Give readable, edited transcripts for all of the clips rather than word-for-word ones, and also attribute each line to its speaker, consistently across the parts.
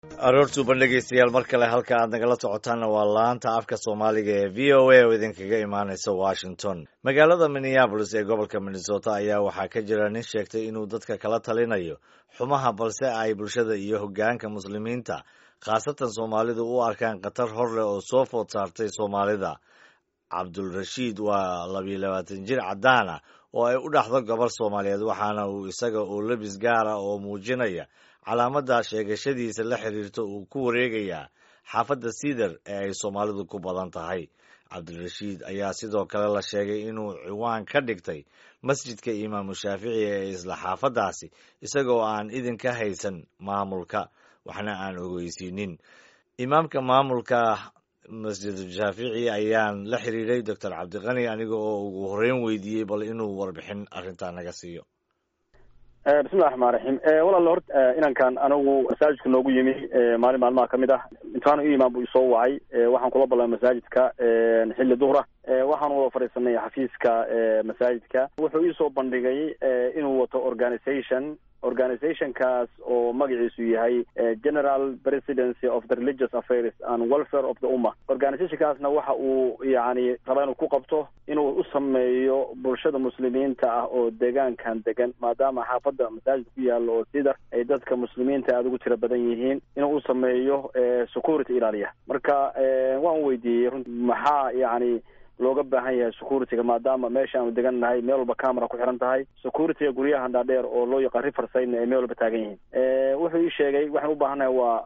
Speaker 1: aroortu bandhegaystayaal mar kale halka aad nagala socotaanna waa laanta afka soomaaliga ee v o a oo idinkaga imaanaysa washington. magaalada minneabolis ee gobolka minnesota ayaa waxaa ka jira nin sheegtay inuu dadka kala talinayo xumaha balse ay bulshada iyo hoggaanka muslimiinta khaasatan soomaalidu u arkaan khatar hor leh oo soo food saartay soomaalida. cabdulrashiid waa 22 jir caddaan ah oo ay u dhaxdo gabar soomaaliyeed, waxaana uu isaga oo lebis gaara oo muujinaya calaamadda sheegashadiisa la xiriirta uu ku wareegayaa xaafadda Cedar ee ay Soomaalidu ku badan tahay. cabdulrashiid ayaa sidoo kale la sheegay inuu ciwaan ka dhigtay masjidka imaamu shaafici ee isla xaafaddaasi isagoo aan idin ka haysan maamulka, waxna aan ogeysiinin. imaamka maamulka masjid shaafici ayaan la xiriiray Dr. cabdiqani aniga oo ugu horreyn weydiiyey bal inuu warbixin arrintaa naga siiyo.
Speaker 2: bismillahi raxmaan raxiim. walaal horta inankan anigu masaajidka noogu yimi maalin maalmaha ka mid ah intaanu u imaan buu isoo wacay. waxaan kula ballamay masaajidka xilli duhra. waxaan wada fadhiisanay xafiiska masaajidka. wuxuu iisoo bandhigay inuu wato organizationkaas oo magaciisu yahay General Presidency of the Religious Affairs and Welfare of the Ummah. organizationkaasna waxa uu yani rabaa inuu ku qabto inuu u sameeyo bulshada muslimiinta ah oo deegaankan degan, maadaama xaafadda masaajidka ku yaalo oo Cedar ay dadka muslimiinta aada ugu tira badan yihiin, inuu u sameeyo security ilaaliya. marka waan weydiiyey runtii maxaa yani looga baahan yahay securityga, maadaama meesha aanu degan nahay meel walba camera ku xiran tahay. securityga guryaha dhaadheer oo loo yaqaan riverside ay meel walba taagan yihiin. wuxuu ii sheegay waxaan u baahanahay waa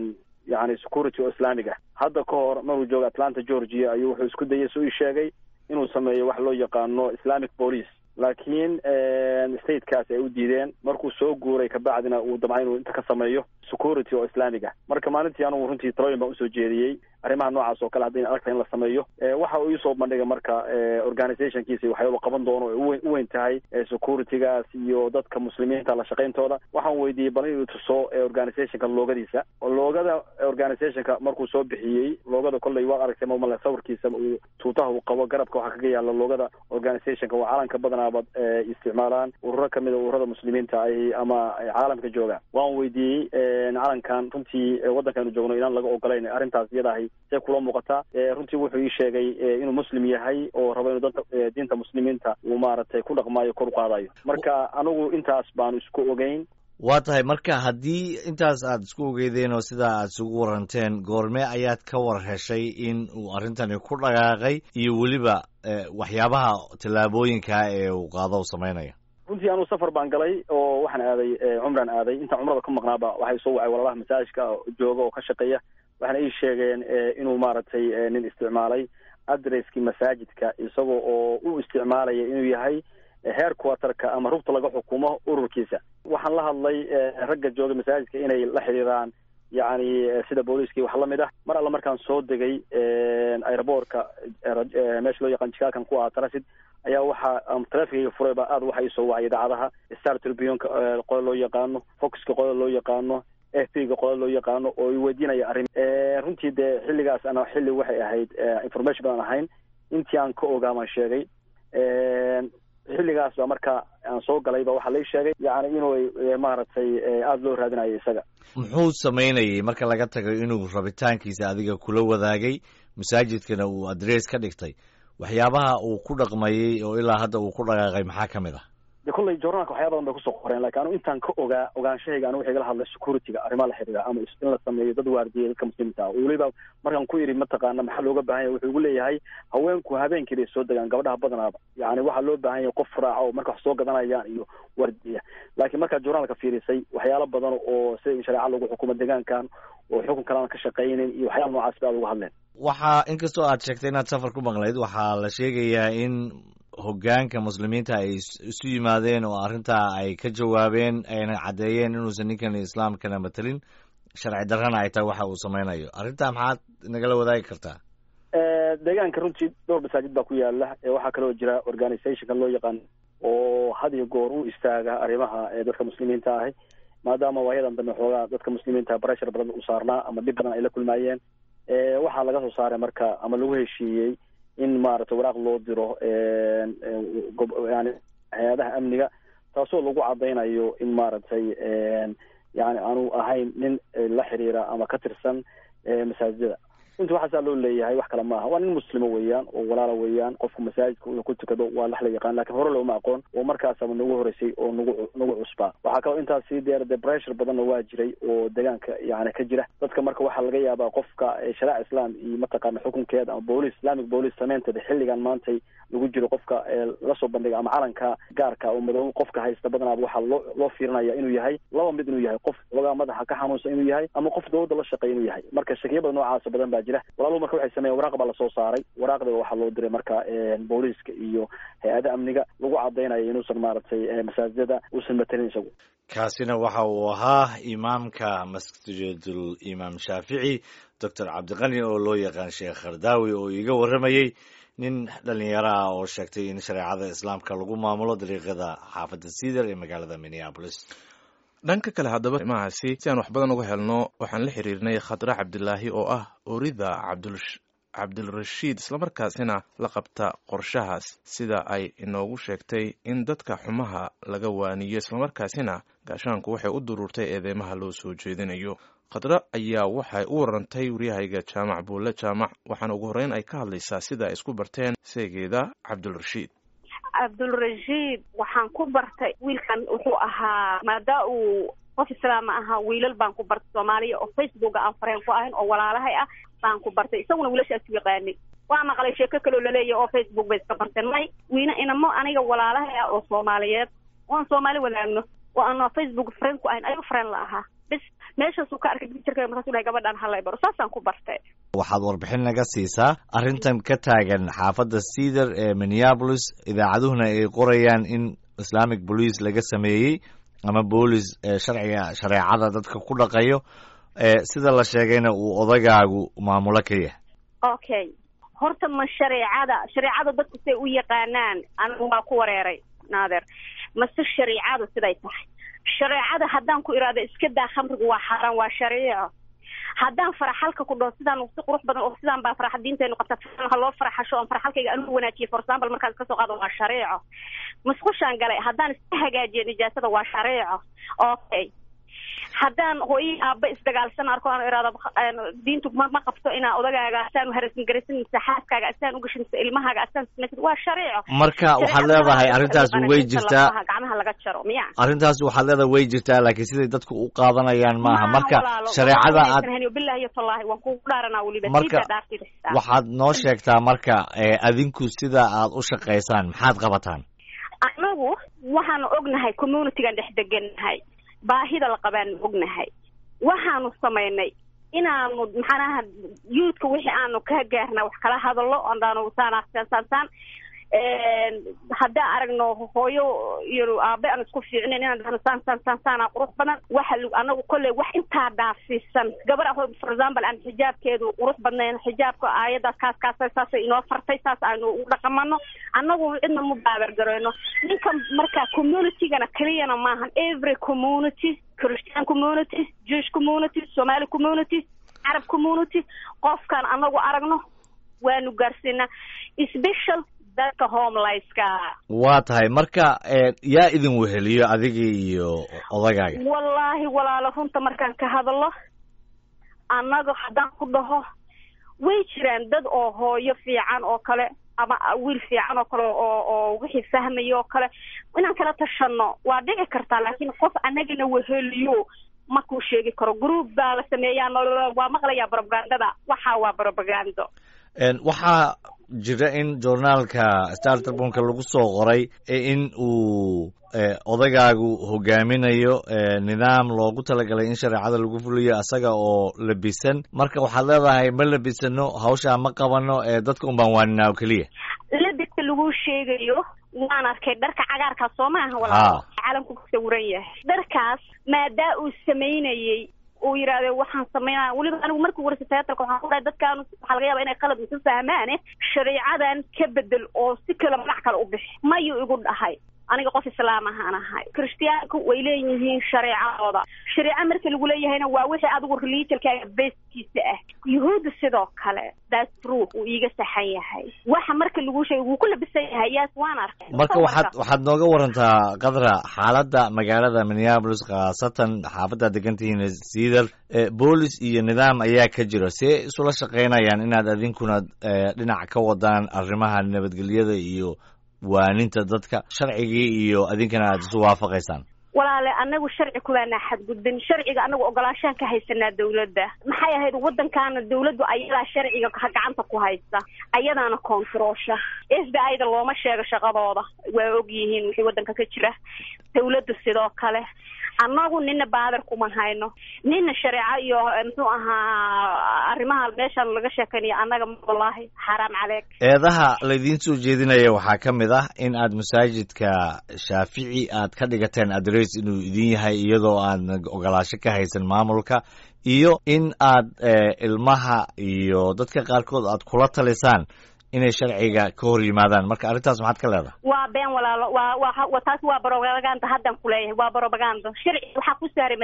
Speaker 2: yani security oo islaamiga. hadda ka hor maruu jooga Atlanta Georgia ayuu wuxuu isku dayay soo ii sheegay inuu sameeyo wax loo yaqaano Islamic Police, laakiin statekaas ay u diideen. markuu soo guuray kabacdina uu damcay inuu inta ka sameeyo security oo islaamiga. marka maalintii anigu runtii talooyin baan usoo jeediyey arrimaha noocaas oo kale haddii aragta in la sameeyo. waxa uu iisoo bandhigay marka organizationkiisa waxyaaba qaban doono oo u weyn tahay securitygaas iyo dadka muslimiinta la shaqayntooda. waxaan weydiiyey bal inuu tuso organizationka loogadiisa. loogada organizationka markuu soo bixiyey, loogada kolley waa aragtay mamale sawirkiisa tuutaha uu qabo garabka waxaa kaga yaala loogada organizationka. waa calanka badanaaba isticmaalaan ururo kamid a ururada muslimiinta ay ama caalamka jooga. waan weydiiyey calankan runtii waddankaanu joogno inaan laga ogolayn arrintaas iyada ahi see kula muuqataa. runtii wuxuu ii sheegay inuu muslim yahay oo rabo inuu dadka diinta muslimiinta uu maaragtay ku dhaqmaayo, kor u qaadayo. marka anigu intaas baanu isku ogeyn.
Speaker 1: waa tahay marka haddii intaas aad isku ogeydeen oo sidaa aad isugu waranteen, goormee ayaad ka war heshay in uu arrintani ku dhaqaaqay iyo weliba waxyaabaha tallaabooyinka ee uu qaado sameynaya?
Speaker 2: runtii anuu safar baan galay oo waxaan aaday cumraan aaday. intaan cumrada ka maqnaaba waxay soo wacay walaalaha masaajidka jooga oo ka shaqeeya. waxaana ii sheegeen inuu maaragtay nin isticmaalay adresskii masaajidka isagoo oo u isticmaalaya inuu yahay headquarterka ama rugta laga xukumo ururkiisa. waxaan la hadlay ragga jooga masaajidka inay la xiriiraan yani sida booliiskii wax lamid ah. mar alla markaan soo degay airportka meesha loo yaqaan jikaakan ku ahaa Transit ayaa waxaa trafficga furayba aad waxa isoo wacay idaacadaha Star Tribune-ka qodob loo yaqaano, Fox-ka qodob loo yaqaano, FP-ga qodob loo yaqaano oo ay weydiinaya arrin. runtii dee xilligaas ana xilli waxay ahayd information badan ahayn intii aan ka ogaaman sheegay. xilligaas ba marka aan soo galayba waxaa la sheegay yani inuu maaragtay aada loo raadinayo isaga.
Speaker 1: muxuu sameynayay marka laga tago inuu rabitaankiisa adiga kula wadaagay masaajidkana uu adress ka dhigtay? waxyaabaha uu ku dhaqmayey oo ilaa hadda uu ku dhaqaaqay maxaa ka mid ah?
Speaker 2: de kolley journalka waxyaa badan bay kusoo qoreen, laakiin anu intaan ka ogaanshahayga anu waxay igala hadlay securityga arrimaha la xiriira ama in la sameeyo dad waardiya dadka muslimiinta ah. weliba markaan ku yidhi mataqaana maxaa looga baahan yahay wuxuu igu leeyahay haweenku habeenkii bay soo degaan, gabadhaha badanaaba yani waxaa loo baahan yahay qof raaca oo marka wax soo gadanayaan iyo waardiya. laakiin markaa journalka fiirisay waxyaalo badan oo sida in shareeca lagu xukumo deegaankan oo xukun kale aan ka shaqaynin iyo waxyaala noocaas ba aad uga hadleen.
Speaker 1: waxaa inkastoo aad sheegtay inaad safar ku maqnayd, waxaa la sheegayaa in hoggaanka muslimiinta ay isu yimaadeen oo arrintaa ay ka jawaabeen, ayna caddeeyeen inuusan ninkan islaamkana matelin, sharci darrana ay tahay waxa uu sameynayo. arrintaa maxaad nagala wadaagi kartaa?
Speaker 2: deegaanka runtii dhowr masaajid baa ku yaala. waxaa kaloo jira organizationka loo yaqaan oo had iyo goor u istaaga arrimaha dadka muslimiinta ahi, maadaama waayadan dambe xoogaa dadka muslimiinta pressure badan u saarnaa ama dhib badan ay la kulmaayeen. waxaa laga soo saaray marka ama lagu heshiiyey in maaragtay waraaq loo diro yani hay-adaha amniga, taasoo lagu cadaynayo in maaragtay yani aanu ahayn nin la xiriira ama ka tirsan masaajidada. inta waxaasaa loo leeyahay wax kale maaha, waa nin muslimo weeyaan oo walaala weeyaan, qofku masaajidka inuu ku tukado waa la yaqaan, laakiin hore looma aqoon oo markaasaba nagu horeysay oo nagu cusbaa. waxaa kaloo intaas sii dheer de pressure badanna waa jiray oo deegaanka yani ka jira dadka. marka waxaa laga yaabaa qofka shariica islaam iyo mataqaana xukunkeeda ama booliis islamic booliis sameynteeda xilligan maantay lagu jiro qofka lasoo bandhiga ama calanka gaarka oo madow qofka haysta badanaaba waxaa loo fiirinaya inuu yahay laba mid, inuu yahay qof ogaa madaxa ka xanuunsan inuu yahay ama qof dawladda la shaqeeya inuu yahay. marka shakiyo badan noocaasa badan baa jira. walaaluhu marka waxay sameeyeen waraaq baa lasoo saaray, waraaqdiba waxaa loo diray marka booliiska iyo hay-ada amniga lagu cadaynayo inuusan maaragtay masaajidada uusan matelin isagu.
Speaker 1: kaasina waxa uu ahaa imaamka masjidul imaam shaafici doctor cabdiqani oo loo yaqaan sheekh khardaawi oo iga warramayey nin dhalinyaro ah oo sheegtay in shareecada islaamka lagu maamulo dariiqada xaafadda Cedar ee magaalada Minneapolis.
Speaker 3: dhanka kale haddaba imahaasi si aan wax badan uga helno waxaan la xiriirnay Khadra Cabdilaahi oo ah orida Cabdilrashiid islamarkaasina la qabta qorshahaas, sida ay inoogu sheegtay in dadka xumaha laga waaniyo islamarkaasina gaashaanku waxay u duruurtay eedeymaha loo soo jeedinayo. Khadra ayaa waxay u warantay waryahayga Jaamac Buulle Jaamac, waxaana ugu horreyn ay ka hadlaysaa sida ay isku barteen seegeeda Cabdilrashiid.
Speaker 4: Cabdilrashiid waxaan ku bartay wiilkan wuxuu ahaa maada uu qof islaam ahaa, wiilal baan ku bartay Soomaaliya oo Facebook aan fareen ku ahayn oo walaalahay ah baan ku bartay, isaguna wiilashaas u yaqaanay. waa maqlay sheeko kale oo la leeyahay oo Facebook bay iska barteen may wiina inamo aniga walaalahay ah oo Soomaaliyeed oo Soomaali wadaagno oo aan Facebook fareen ku ahayn ayuu fareen la ahaa. bas meeshaas uu ka arkay jirka markaas uu gabadhan halay baro saasaan ku bartay.
Speaker 1: waxaad warbixin naga siisaa arrintan ka taagan xaafadda Cedar ee Minneapolis, idaacaduhuna ay qorayaan in Islamic Police laga sameeyey ama boolis shareecada dadka ku dhaqayo, sida la sheegayna uu odagaagu maamulo ka yahay.
Speaker 4: Okay, horta ma shareecada dadku say u yaqaanaan anigu waa ku wareeray naadir, mase shareecadu siday tahay. shareecada haddaan ku iraado iska daa khamrigu waa xaraan, waa shariico. haddaan faraxalka ku dhaho sidaan si qurux badan oo sidaan baa farax diinteenu qabta ha loo faraxasho oo faraxalkayga anu wanaajiyo for example markaan ka soo qaado waa shariico. masqushaan galay haddaan iska hagaajiyo nijaasada waa shariico. Okay, haddaan hooyo aabba isdagaalsan arko aan iraado diintu ma qabto inaa odagaaga asaan u harasin garisin saxaaskaaga asaan u gashin ilmahaaga asaan waa shariico.
Speaker 1: marka waxaad leedahay arrintaas way jirtaa,
Speaker 4: gacmaha laga jaro miya
Speaker 1: arrintaas waxaad leedahay way jirtaa, laakiin siday dadku u qaadanayaan maaha. marka shareecada aad
Speaker 4: billahi tallahi waan ku dhaaranaa waliba
Speaker 1: marka waxaad noo sheegtaa marka adinku sida aad u shaqaysaan maxaad qabataan?
Speaker 4: anagu waxaan ognahay community-gan dhex deganahay, baahida la qabaan ognahay, waxaanu samaynay inaanu maxaanaha youthka wixii aanu ka gaarna wax kala hadallo andaanu saanaan haddaan aragno hooyo iyo aabe aan isku fiicnayn inaan saan qurux badan waxa anagu kolley wax intaa dhaafsiisan gabar ah for example aan xijaabkeedu qurux badnayn, xijaabka aayadaas kaas inoo fartay saas aanu u dhaqamano anagu cidna ma baabar gareyno. ninka marka community-gana kaliyana maahan, every community, Christian community, Jewish community, Somali community, Arab community, qofkan anagu aragno waanu gaarsiinaa, special dadka homeless-ka.
Speaker 1: waa tahay marka yaa idin weheliyo adigii iyo odagaaga?
Speaker 4: wallaahi walaalo runta markaan ka hadlo annaga haddaan ku dhaho way jiraan dad oo hooyo fiican oo kale ama wiil fiican oo kale oo wixii fahmayo oo kale inaan kala tashano waa dhici kartaa, laakiin qof annagana weheliyo ma ku sheegi karo. group baa la sameeyaa waa maqlayaa propagandada, waxa waa propagando.
Speaker 1: waxaa jira in journaalka Star Tribune lagu soo qoray in uu odagaagu hogaaminayo nidaam loogu talagalay in shareecada lagu fuliyo asaga oo labisan. marka waxaad leedahay ma labisano, hawshaa ma qabano, dadka un baan waaninaa oo keliya.
Speaker 4: labiska lagu sheegayo waan arkay dharka cagaarkaas soo maaha walaal caalamku ku sawiran yahay. dharkaas maadaa uu samaynayay uu yiraahdo waxaan sameeyaa waliba anigu markuu warsi teatarka waxaan ku dhahay dadkaan waxa laga yaabaa inay qalad u fahmaan shariicadan ka bedel oo si kala magac kale u bixi mayu igu dhahay. aniga qof islaam ahaan ahay, Kristiyaanku way leeyihiin shariicadooda. shariica marka lagu leeyahayna waa wixii adigu religionka basekiisa ah. yuhuudda sidoo kale that's true uu iiga saxan yahay waxa marka lagu sheegay wuu ku labisan yahay yaas waan arkay
Speaker 1: marka waxaad nooga warantaa qadra xaaladda magaalada Minneapolis khaasatan xaafadda degantihiin Cedar boolis iyo nidaam ayaa ka jira see isula shaqeynayaan inaad adinkuna dhinac ka wadaan arrimaha nabadgelyada iyo waaninta dadka sharcigii iyo adinkana aad isu waafaqaysaan
Speaker 4: walaale anagu sharci kuwaana xadgudbin sharciga anagu ogolaanshaan ka haysanaa dawladda maxay ahayd wadankaana dawladdu ayadaa sharciga gacanta ku haysta ayadaana kontroosha FBI-da looma sheego shaqadooda waa og yihiin wixii wadanka ka jira dawladdu sidoo kale anagu nina baadar kuma hayno nina shareeco iyo muxuu ahaa arrimaha meeshan laga sheekanayo anaga wallahi xaraam caleeg
Speaker 1: eedaha laydin soo jeedinaya waxaa ka mid ah in aad masaajidka Shaafici aad ka dhigateen address inuu idin yahay iyadoo aan ogolaasho ka haysan maamulka iyo in aad ilmaha iyo dadka qaarkood aad kula talisaan inay sharciga ka hor yimaadaan marka arrintaas maxaad ka leedahay
Speaker 4: waa been walaalo waa taas waa propaganda haddan ku leeyahay waa propaganda sharci waxa ku saaray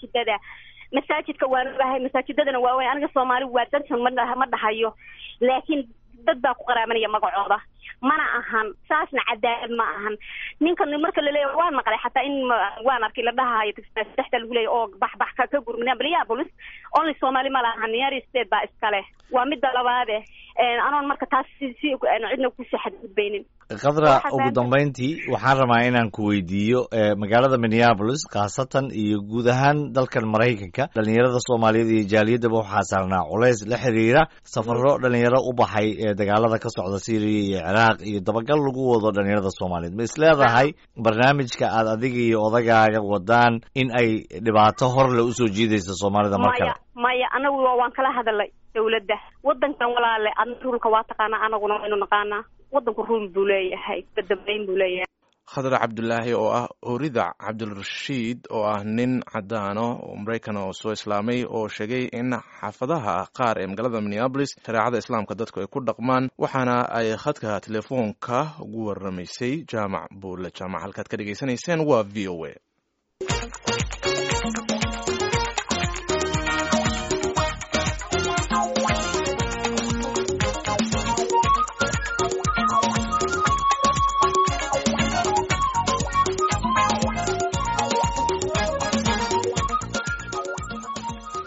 Speaker 4: masaajidka waan ogahay masaajidadana waa weyn aniga Soomaali waa dadkan ma dhahayo laakiin dad baa ku qaraamanaya magacooda mana ahan saasna cadaalad ma ahan ninkan marka la leeyahay waan maqlay xataa in waan arkay la dhahayo saxda lagu leeyahay oo baxbax ka gurmina Minneapolis only Soomaali ma lahan New State baa iskale waa mid labaad anoon marka taas cidna ku soo xadgudbaynin
Speaker 1: qadra ugu dambeyntii waxaan rabaa inaan ku weydiiyo magaalada Minneapolis khaasatan iyo guud ahaan dalkan Mareykanka dhalinyarada Soomaaliyeed iyo jaaliyadaba waxaa saarnaa culays la xiriira safarro dhalinyaro u baxay dagaalada ka socda Syria iyo Iraq iyo dabagal lagu wado dhalinyarada Soomaaliyeed ma isleedahay barnaamijka aad adiga iyo odagaaga wadaan in ay dhibaato hor la u soo jiidayso Soomaalida markale
Speaker 4: maya anagu waan kala hadalay dawladda wadankan walaale rulka waa taqaana anaguna waynu naqaanaa wadanku rul buu leeyahay badbayn buu leeyahay
Speaker 3: khadra cabdulaahi oo ah orida cabdilrashiid oo ah nin cadaano oo Mareykan oo soo islaamay oo sheegay in xaafadaha qaar ee magaalada Minneapolis shariicada islaamka dadku ay ku dhaqmaan waxaana ay khadka telefoonka ugu waramaysay jaamac buule jaamac halkaad ka dhageysanayseen waa VOA